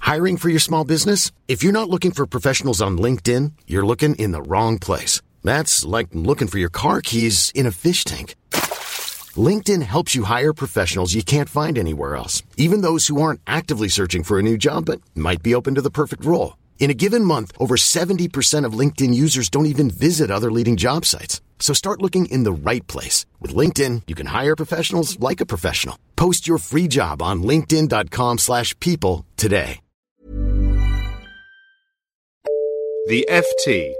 Hiring for your small business? If you're not looking for professionals on LinkedIn, you're looking in the wrong place. That's like looking for your car keys in a fish tank. LinkedIn helps you hire professionals you can't find anywhere else, even those who aren't actively searching for a new job but might be open to the perfect role. In a given month, over 70% of LinkedIn users don't even visit other leading job sites. So start looking in the right place. With LinkedIn, you can hire professionals like a professional. Post your free job on linkedin.com/people today. The FT.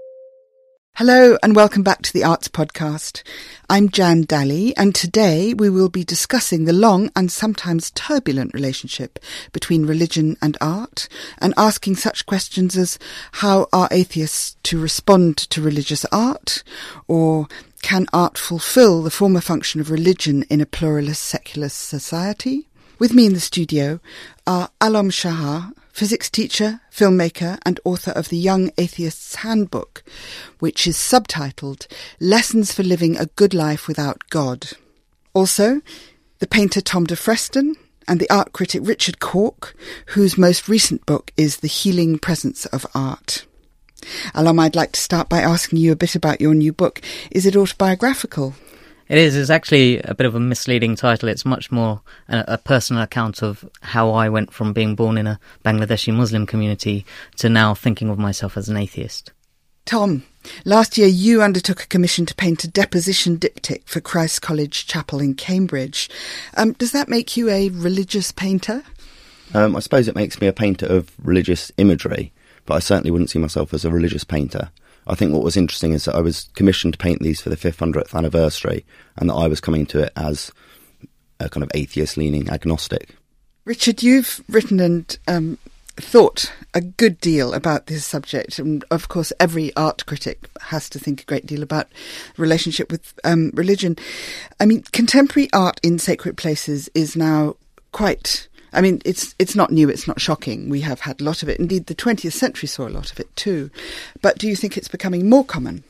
Hello and welcome back to the Arts Podcast. I'm Jan Daly, and today we will be discussing the long and sometimes turbulent relationship between religion and art, and asking such questions as how are atheists to respond to religious art, or can art fulfil the former function of religion in a pluralist secular society? With me in the studio are Alom Shahar, physics teacher, filmmaker and author of the Young Atheist's Handbook, which is subtitled Lessons for Living a Good Life Without God. Also, the painter Tom de Freston and the art critic Richard Cork, whose most recent book is The Healing Presence of Art. Alom, I'd like to start by asking you a bit about your new book. Is it autobiographical? It is. It's actually a bit of a misleading title. It's much more a personal account of how I went from being born in a Bangladeshi Muslim community to now thinking of myself as an atheist. Tom, last year you undertook a commission to paint a deposition diptych for Christ College Chapel in Cambridge. Does that make you a religious painter? I suppose it makes me a painter of religious imagery, but I certainly wouldn't see myself as a religious painter. I think what was interesting is that I was commissioned to paint these for the 500th anniversary, and that I was coming to it as a kind of atheist-leaning agnostic. Richard, you've written and thought a good deal about this subject, and of course every art critic has to think a great deal about relationship with religion. I mean, contemporary art in sacred places is now quite... I mean, it's not new, it's not shocking. We have had a lot of it. Indeed, the 20th century saw a lot of it too. But do you think it's becoming more common?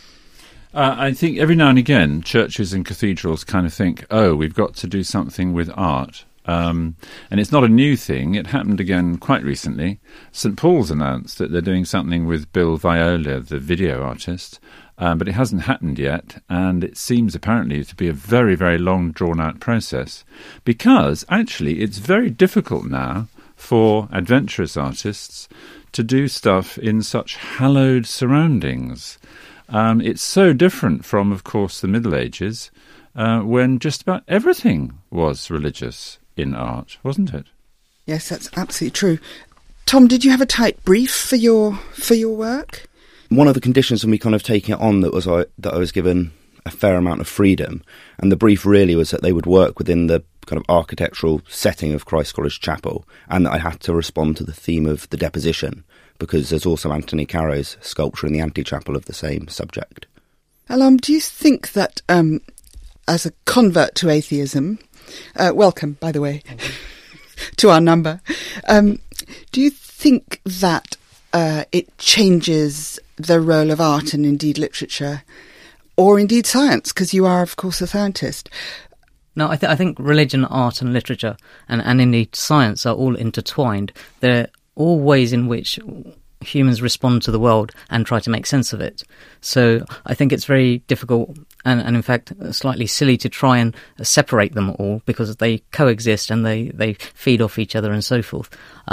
I think every now and again, churches and cathedrals kind of think, oh, we've got to do something with art. And it's not a new thing. It happened again quite recently. St. Paul's announced that they're doing something with Bill Viola, the video artist, but it hasn't happened yet, and it seems apparently to be a very, very long, drawn-out process, because actually it's very difficult now for adventurous artists to do stuff in such hallowed surroundings. It's so different from, of course, the Middle Ages, when just about everything was religious in art, wasn't it? Yes, that's absolutely true. Tom, did you have a tight brief for your work? One of the conditions when we kind of taking it on that I was given a fair amount of freedom, and the brief really was that they would work within the kind of architectural setting of Christ College Chapel, and that I had to respond to the theme of the deposition, because there's also Anthony Caro's sculpture in the antechapel of the same subject. Alom, do you think that as a convert to atheism, welcome, by the way, to our number, do you think that it changes the role of art and indeed literature, or indeed science, because you are, of course, a scientist? No, I think religion, art and literature and indeed science are all intertwined. They're all ways in which humans respond to the world and try to make sense of it. So I think it's very difficult and in fact slightly silly to try and separate them all, because they coexist and they feed off each other and so forth.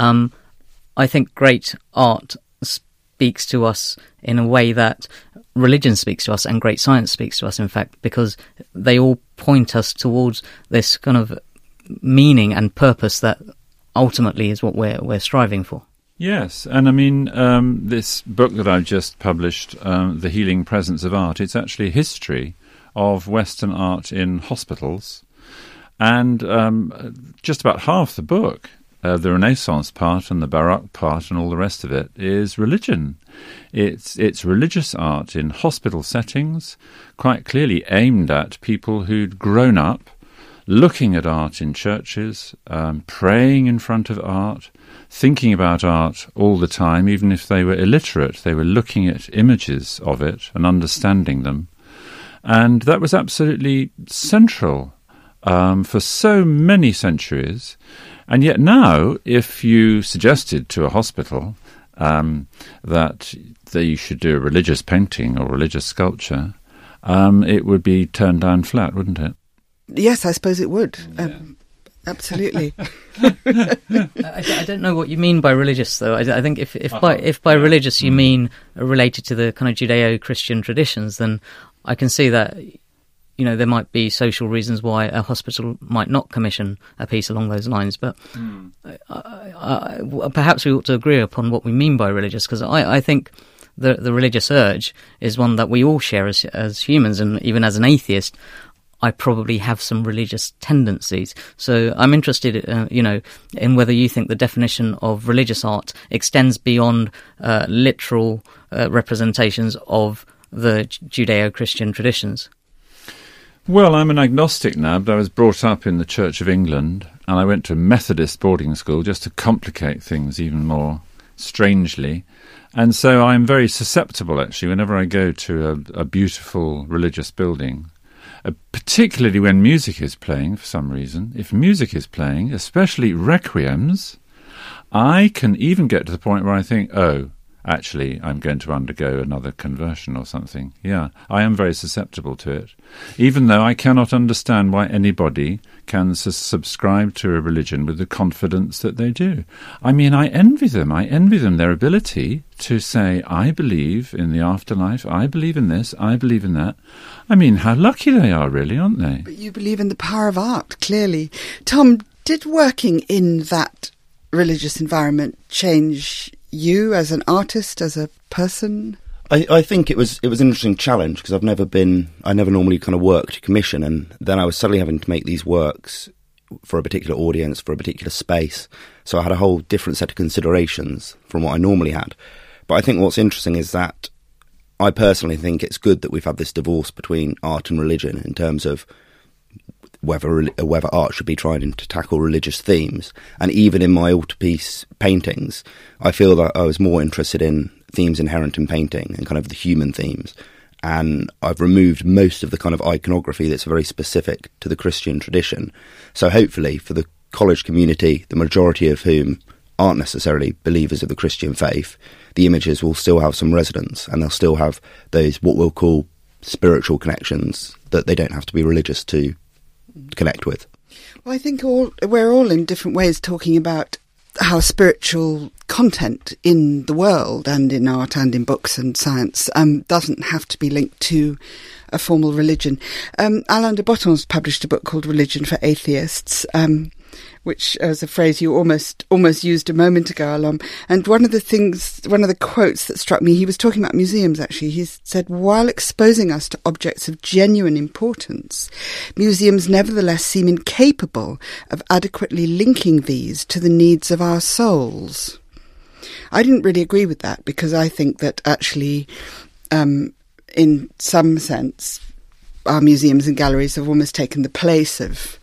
I think great art speaks to us in a way that religion speaks to us and great science speaks to us, in fact, because they all point us towards this kind of meaning and purpose that ultimately is what we're striving for. Yes, and I mean, this book that I've just published, The Healing Presence of Art, it's actually a history of Western art in hospitals, and just about half the book, the Renaissance part and the Baroque part and all the rest of it, is religion. It's religious art in hospital settings, quite clearly aimed at people who'd grown up looking at art in churches, praying in front of art, thinking about art all the time. Even if they were illiterate, they were looking at images of it and understanding them. And that was absolutely central for so many centuries. And yet now, if you suggested to a hospital that they should do a religious painting or religious sculpture, it would be turned down flat, wouldn't it? Yes, I suppose it would. Absolutely. I don't know what you mean by religious, though. I think if by religious you mean related to the kind of Judeo-Christian traditions, then I can see that, you know, there might be social reasons why a hospital might not commission a piece along those lines. But perhaps we ought to agree upon what we mean by religious, because I think the religious urge is one that we all share as humans, and even as an atheist, I probably have some religious tendencies. So I'm interested, in whether you think the definition of religious art extends beyond literal representations of the Judeo-Christian traditions. Well, I'm an agnostic now, but I was brought up in the Church of England, and I went to a Methodist boarding school just to complicate things even more strangely. And so I'm very susceptible, actually, whenever I go to a beautiful religious building. Particularly when music is playing, for some reason. If music is playing, especially requiems, I can even get to the point where I think, oh, actually, I'm going to undergo another conversion or something. Yeah, I am very susceptible to it. Even though I cannot understand why anybody can subscribe to a religion with the confidence that they do. I mean, I envy them. Their ability to say, I believe in the afterlife, I believe in this, I believe in that. I mean, how lucky they are, really, aren't they? But you believe in the power of art, clearly. Tom, did working in that religious environment change you as an artist, as a person? I think it was an interesting challenge, because I never normally kind of worked commission, and then I was suddenly having to make these works for a particular audience, for a particular space. So I had a whole different set of considerations from what I normally had. But I think what's interesting is that I personally think it's good that we've had this divorce between art and religion in terms of whether art should be trying to tackle religious themes. And even in my altarpiece paintings, I feel that I was more interested in themes inherent in painting and kind of the human themes. And I've removed most of the kind of iconography that's very specific to the Christian tradition. So hopefully for the college community, the majority of whom aren't necessarily believers of the Christian faith, the images will still have some resonance, and they'll still have those what we'll call spiritual connections that they don't have to be religious to connect with. Well, I think we're all in different ways talking about how spiritual content in the world and in art and in books and science doesn't have to be linked to a formal religion. Alain de Botton's published a book called Religion for Atheists, which was a phrase you almost used a moment ago, Alain. And one of the quotes that struck me, he was talking about museums, actually. He said, while exposing us to objects of genuine importance, museums nevertheless seem incapable of adequately linking these to the needs of our souls. I didn't really agree with that, because I think that actually, in some sense, our museums and galleries have almost taken the place of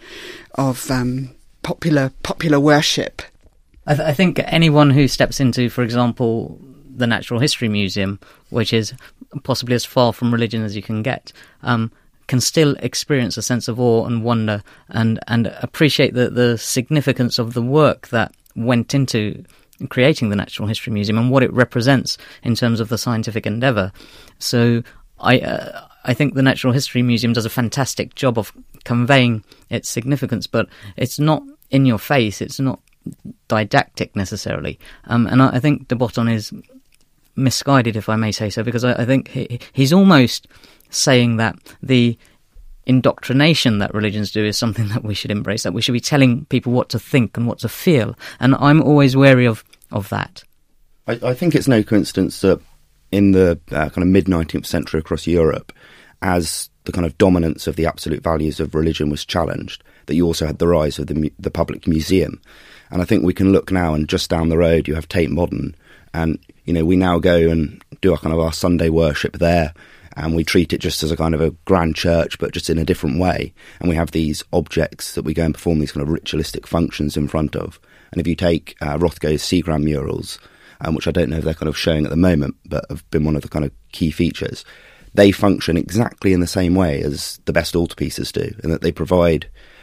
popular worship. I think anyone who steps into, for example, the Natural History Museum, which is possibly as far from religion as you can get, can still experience a sense of awe and wonder and appreciate the significance of the work that went into creating the Natural History Museum and what it represents in terms of the scientific endeavour. So I think the Natural History Museum does a fantastic job of conveying its significance, but it's not in your face, it's not didactic necessarily. And I think de Botton is misguided, if I may say so, because I think he's almost saying that the indoctrination that religions do is something that we should embrace, that we should be telling people what to think and what to feel. And I'm always wary of that. I think it's no coincidence that in the kind of mid-19th century across Europe, as the kind of dominance of the absolute values of religion was challenged, that you also had the rise of the public museum. And I think we can look now, and just down the road you have Tate Modern, and we now go and do our Sunday worship there, and we treat it just as a kind of a grand church, but just in a different way. And we have these objects that we go and perform these kind of ritualistic functions in front of. And if you take Rothko's Seagram murals, which I don't know if they're kind of showing at the moment, but have been one of the kind of key features, they function exactly in the same way as the best altarpieces do, in that they provide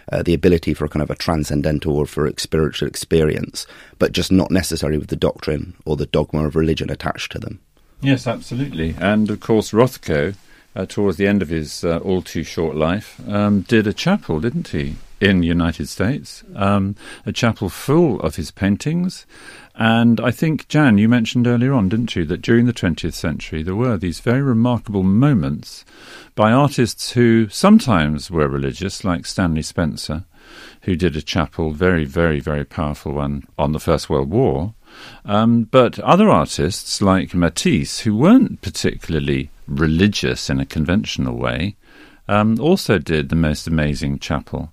the ability for a kind of a transcendental or for a spiritual experience, but just not necessarily with the doctrine or the dogma of religion attached to them. Yes, absolutely. And of course, Rothko, towards the end of his all too short life, did a chapel, didn't he, in the United States? A chapel full of his paintings. And I think, Jan, you mentioned earlier on, didn't you, that during the 20th century there were these very remarkable moments by artists who sometimes were religious, like Stanley Spencer, who did a chapel, very, very, very powerful one, on the First World War. But other artists, like Matisse, who weren't particularly religious in a conventional way, also did the most amazing chapel.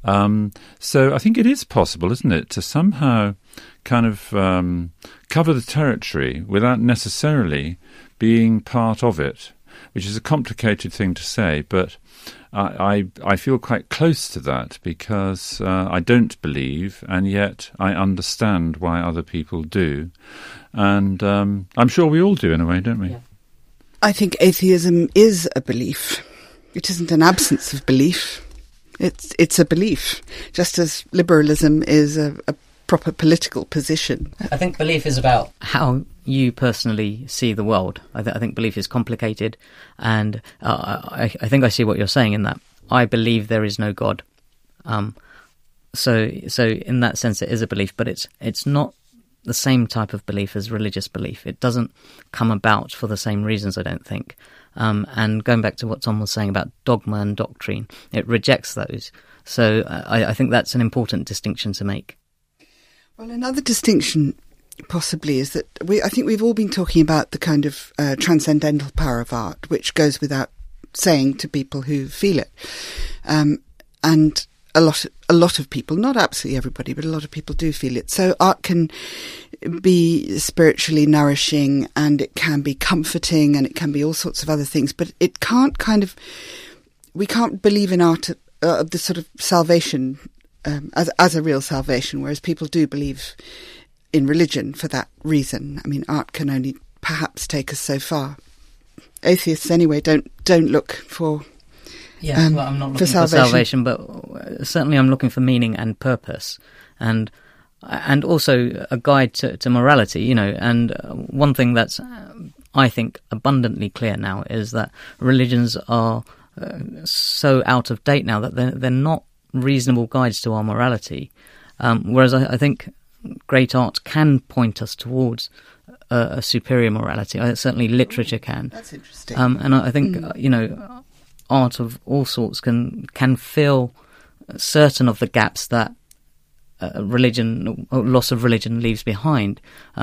So I think it is possible, isn't it, to somehow kind of cover the territory without necessarily being part of it, which is a complicated thing to say, but I feel quite close to that because I don't believe, and yet I understand why other people do. And I'm sure we all do in a way, don't we? Yeah. I think atheism is a belief. It isn't an absence of belief. It's a belief, just as liberalism is a proper political position. I think belief is about how you personally see the world. I think belief is complicated, and I think I see what you're saying in that. I believe there is no God. So in that sense, it is a belief, but it's not the same type of belief as religious belief. It doesn't come about for the same reasons, I don't think. And going back to what Tom was saying about dogma and doctrine, it rejects those. So I think that's an important distinction to make. Well, another distinction possibly is that I think we've all been talking about the kind of transcendental power of art, which goes without saying to people who feel it. And a lot of people, not absolutely everybody, but a lot of people do feel it. So art can be spiritually nourishing, and it can be comforting, and it can be all sorts of other things, but it can't we can't believe in art of the sort of salvation as a real salvation, whereas people do believe in religion for that reason. I mean, art can only perhaps take us so far. Atheists, anyway, don't look for well, I'm not looking for salvation, but certainly I'm looking for meaning and purpose, and also a guide to morality. You know, and one thing that's I think abundantly clear now is that religions are so out of date now that they're not reasonable guides to our morality, whereas I think great art can point us towards a superior morality. Certainly literature can. That's interesting. And I think you know, art of all sorts can fill certain of the gaps that religion or loss of religion leaves behind.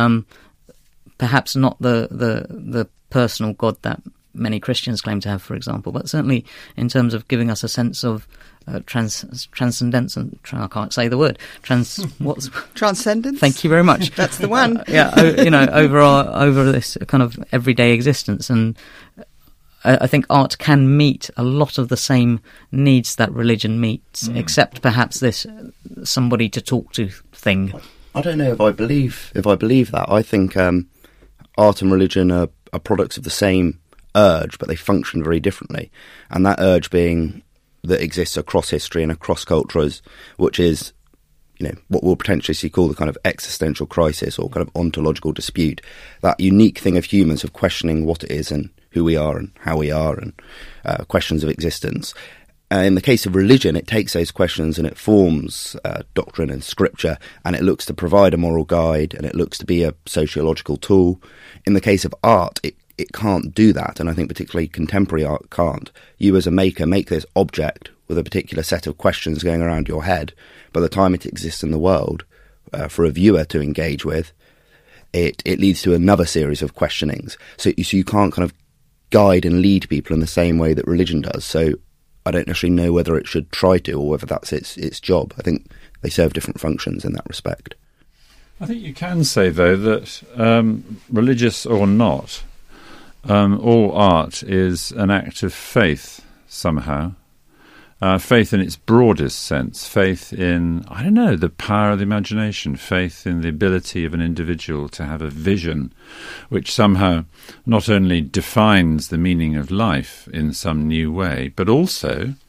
Perhaps not the personal God that many Christians claim to have, for example, but certainly in terms of giving us a sense of transcendence and I can't say the word what's transcendence. Thank you very much. That's the one. You know, over this kind of everyday existence, and I think art can meet a lot of the same needs that religion meets, except perhaps this somebody to talk to thing. I don't know if I believe that. I think art and religion are products of the same urge, but they function very differently. And that urge being that exists across history and across cultures, which is, you know, what we'll potentially call the kind of existential crisis or kind of ontological dispute, that unique thing of humans of questioning what it is and who we are and how we are, and questions of existence. In the case of religion, it takes those questions and it forms doctrine and scripture, and it looks to provide a moral guide, and it looks to be a sociological tool. In the case of art, it can't do that, and I think particularly contemporary art can't. You as a maker make this object with a particular set of questions going around your head. By the time it exists in the world, for a viewer to engage with, it leads to another series of questionings. So you can't kind of guide and lead people in the same way that religion does. So I don't necessarily know whether it should try to, or whether that's its job. I think they serve different functions in that respect. I think you can say, though, that religious or not, all art is an act of faith somehow. Faith in its broadest sense, faith in, I don't know, the power of the imagination, faith in the ability of an individual to have a vision which somehow not only defines the meaning of life in some new way, but also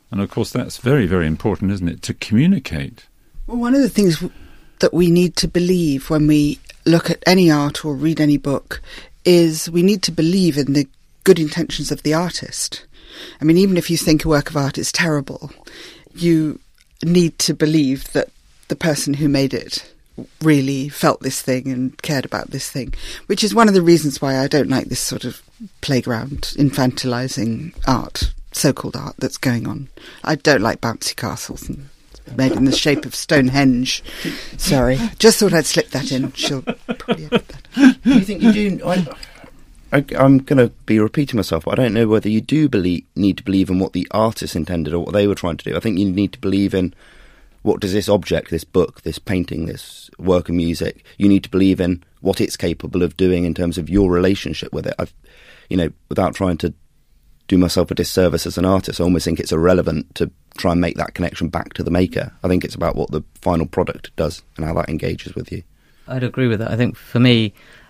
And of course that's very, very important, isn't it, to communicate. Well, one of the things that we need to believe when we look at any art or read any book is we need to believe in the good intentions of the artist. I mean, even if you think a work of art is terrible, you need to believe that the person who made it really felt this thing and cared about this thing, which is one of the reasons why I don't like this sort of playground infantilizing art, so-called art that's going on. I don't like bouncy castles and made in the shape of Stonehenge. Sorry, just thought I'd slip that in. She'll probably edit that. Do you think you do? I'm going to be repeating myself, but I don't know whether you do need to believe in what the artist intended or what they were trying to do. I think you need to believe in what does this object, this book, this painting, this work of music, you need to believe in what it's capable of doing in terms of your relationship with it. Without trying to do myself a disservice as an artist, I almost think it's irrelevant to try and make that connection back to the maker. I think it's about what the final product does and how that engages with you. I'd agree with that. I think for me,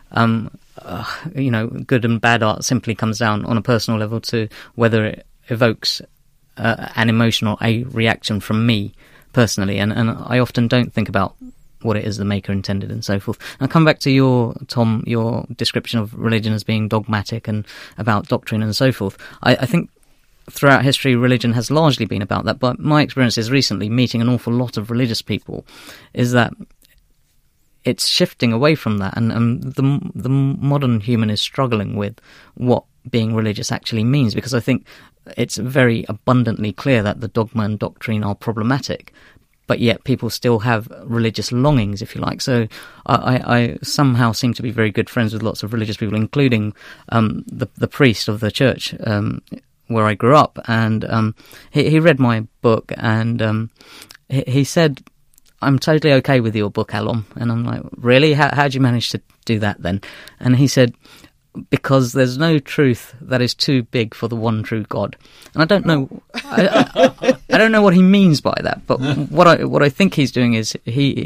good and bad art simply comes down on a personal level to whether it evokes an emotion or a reaction from me personally, and I often don't think about what it is the maker intended and so forth. I'll come back to your description of religion as being dogmatic and about doctrine and so forth. I think throughout history religion has largely been about that, but my experiences recently meeting an awful lot of religious people is that it's shifting away from that, and the modern human is struggling with what being religious actually means, because I think it's very abundantly clear that the dogma and doctrine are problematic, but yet people still have religious longings, if you like. So I somehow seem to be very good friends with lots of religious people, including the priest of the church where I grew up, and he read my book, and he said, "I'm totally okay with your book, Alom." And I'm like, "Really? How'd you manage to do that then?" And he said, "Because there's no truth that is too big for the one true God." And I don't know, I don't know what he means by that. But what I think he's doing is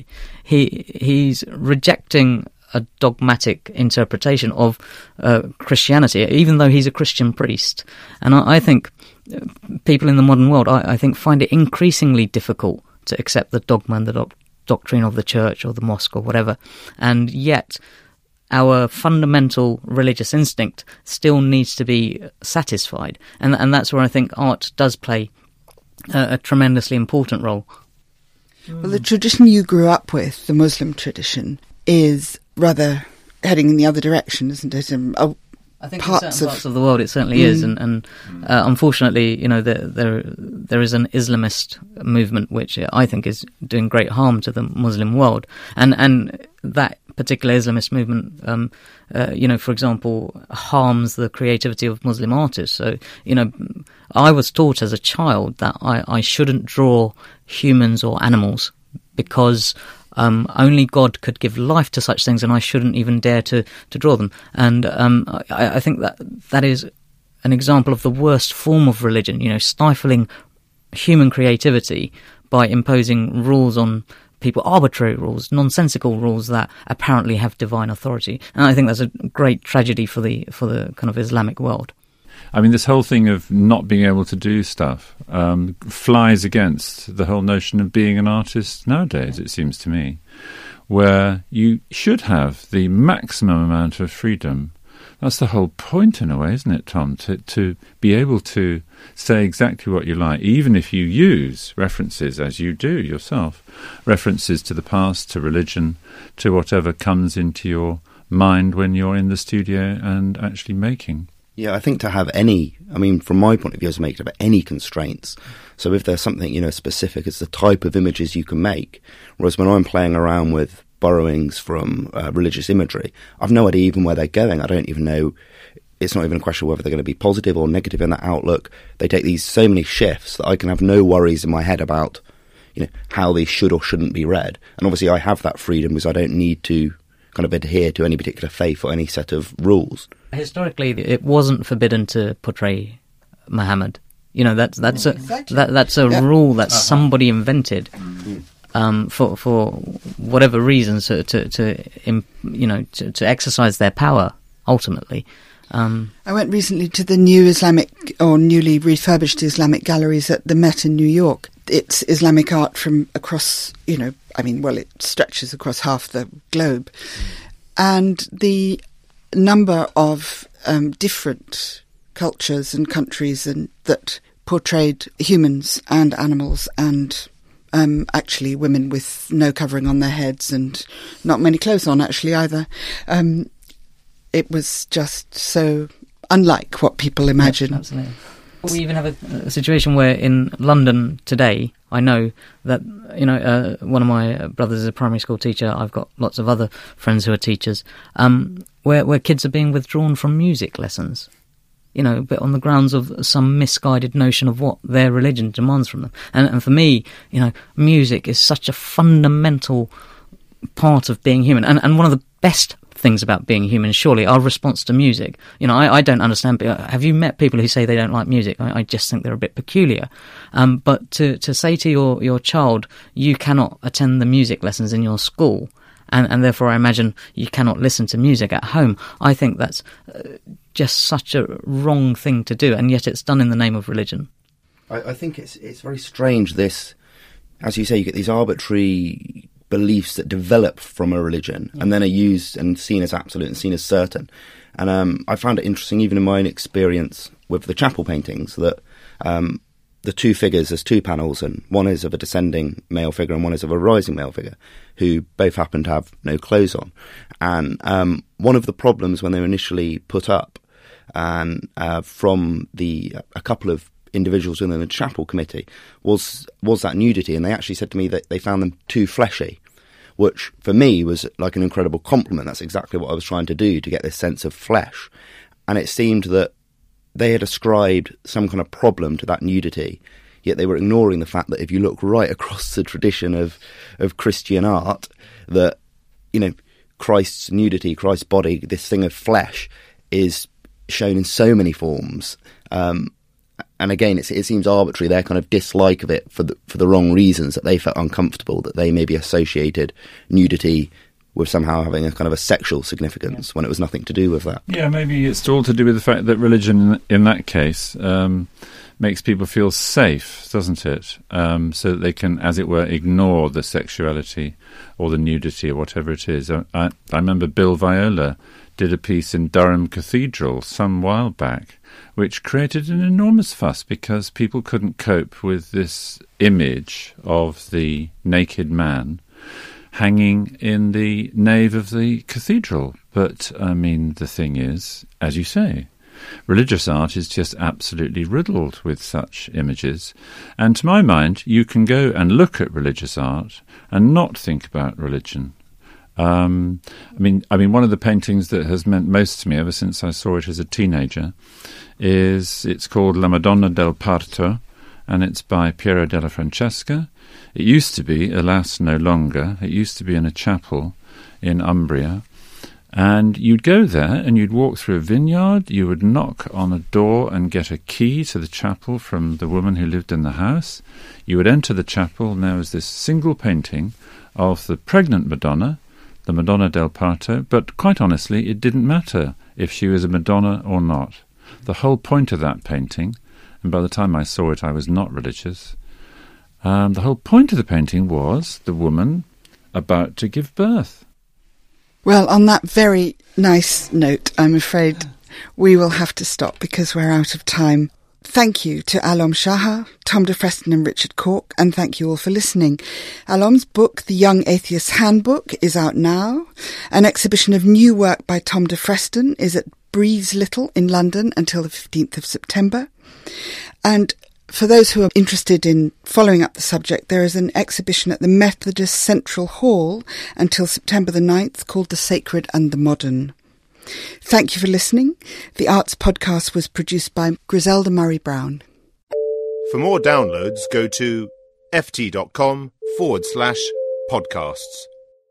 he's rejecting a dogmatic interpretation of Christianity, even though he's a Christian priest. And I think people in the modern world, I think, find it increasingly difficult to accept the dogma and the doctrine of the church or the mosque or whatever, and yet our fundamental religious instinct still needs to be satisfied, and that's where I think art does play a tremendously important role. Well, the tradition you grew up with, the Muslim tradition, is rather heading in the other direction, isn't it? I think in certain parts of the world it certainly is, and unfortunately, there is an Islamist movement which I think is doing great harm to the Muslim world, and that particular Islamist movement, for example, harms the creativity of Muslim artists. So, I was taught as a child that I shouldn't draw humans or animals because only God could give life to such things, and I shouldn't even dare to draw them. And I think that is an example of the worst form of religion, stifling human creativity by imposing rules on people, arbitrary rules, nonsensical rules that apparently have divine authority. And I think that's a great tragedy for the kind of Islamic world. I mean, this whole thing of not being able to do stuff flies against the whole notion of being an artist nowadays, it seems to me, where you should have the maximum amount of freedom. That's the whole point in a way, isn't it, Tom? To be able to say exactly what you like, even if you use references, as you do yourself, references to the past, to religion, to whatever comes into your mind when you're in the studio and actually making. Yeah, I think to have from my point of view as a maker, to have any constraints. So if there's something, specific as the type of images you can make, whereas when I'm playing around with borrowings from religious imagery, I've no idea even where they're going. I don't even know. It's not even a question of whether they're going to be positive or negative in that outlook. They take so many shifts that I can have no worries in my head about, how they should or shouldn't be read. And obviously I have that freedom because I don't need to kind of adhere to any particular faith or any set of rules. Historically, it wasn't forbidden to portray Muhammad. That's a rule that somebody invented for whatever reasons to exercise their power ultimately. I went recently to the newly refurbished Islamic galleries at the Met in New York. It's Islamic art from across, it stretches across half the globe. And the number of different cultures and countries that portrayed humans and animals and actually women with no covering on their heads and not many clothes on actually either. It was just so unlike what people imagine. Yes, absolutely. We even have a situation where in London today, I know that, one of my brothers is a primary school teacher. I've got lots of other friends who are teachers, where kids are being withdrawn from music lessons, but on the grounds of some misguided notion of what their religion demands from them. And for me, music is such a fundamental part of being human. And one of the best things about being human, surely, our response to music. I don't understand. Have you met people who say they don't like music? I just think they're a bit peculiar. But to say to your child, you cannot attend the music lessons in your school, and therefore I imagine you cannot listen to music at home, I think that's just such a wrong thing to do, and yet it's done in the name of religion. I think it's very strange, this, as you say, you get these arbitrary beliefs that develop from a religion and then are used and seen as absolute and seen as certain. And I found it interesting, even in my own experience with the chapel paintings, that the two figures, there's two panels, and one is of a descending male figure and one is of a rising male figure, who both happen to have no clothes on. And one of the problems when they were initially put up, and from a couple of individuals within the chapel committee, was that nudity, and they actually said to me that they found them too fleshy, which for me was like an incredible compliment. That's exactly what I was trying to do, to get this sense of flesh. And it seemed that they had ascribed some kind of problem to that nudity, yet they were ignoring the fact that if you look right across the tradition of Christian art, that Christ's nudity, Christ's body, this thing of flesh, is shown in so many forms. And again, it seems arbitrary, their kind of dislike of it for the wrong reasons, that they felt uncomfortable, that they maybe associated nudity with somehow having a kind of a sexual significance when it was nothing to do with that. Yeah, maybe it's all to do with the fact that religion, in that case, makes people feel safe, doesn't it? So that they can, as it were, ignore the sexuality or the nudity or whatever it is. I remember Bill Viola did a piece in Durham Cathedral some while back, which created an enormous fuss because people couldn't cope with this image of the naked man hanging in the nave of the cathedral. But, the thing is, as you say, religious art is just absolutely riddled with such images. And to my mind, you can go and look at religious art and not think about religion. One of the paintings that has meant most to me ever since I saw it as a teenager it's called La Madonna del Parto, and it's by Piero della Francesca. It used to be, alas, no longer. It used to be in a chapel in Umbria. And you'd go there and you'd walk through a vineyard, you would knock on a door and get a key to the chapel from the woman who lived in the house. You would enter the chapel, and there was this single painting of the pregnant Madonna, the Madonna del Parto, but quite honestly, it didn't matter if she was a Madonna or not. The whole point of that painting, and by the time I saw it I was not religious, the whole point of the painting was the woman about to give birth. Well, on that very nice note, I'm afraid we will have to stop because we're out of time. Thank you to Alom Shahar, Tom de Freston and Richard Cork, and thank you all for listening. Alom's book, The Young Atheist's Handbook, is out now. An exhibition of new work by Tom de Freston is at Breeze Little in London until the 15th of September. And for those who are interested in following up the subject, there is an exhibition at the Methodist Central Hall until September the 9th called The Sacred and the Modern. Thank you for listening. The Arts Podcast was produced by Griselda Murray-Brown. For more downloads, go to ft.com/podcasts.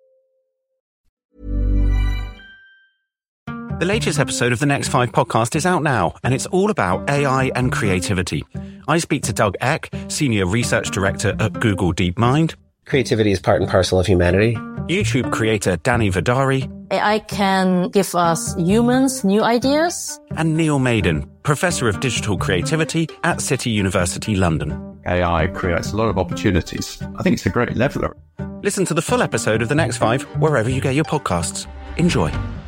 The latest episode of the Next 5 podcast is out now, and it's all about AI and creativity. I speak to Doug Eck, Senior Research Director at Google DeepMind. Creativity is part and parcel of humanity. YouTube creator Danny Vidari. AI can give us humans new ideas. And Neil Maiden, Professor of Digital Creativity at City University London. AI creates a lot of opportunities. I think it's a great leveler. Listen to the full episode of The Next 5 wherever you get your podcasts. Enjoy.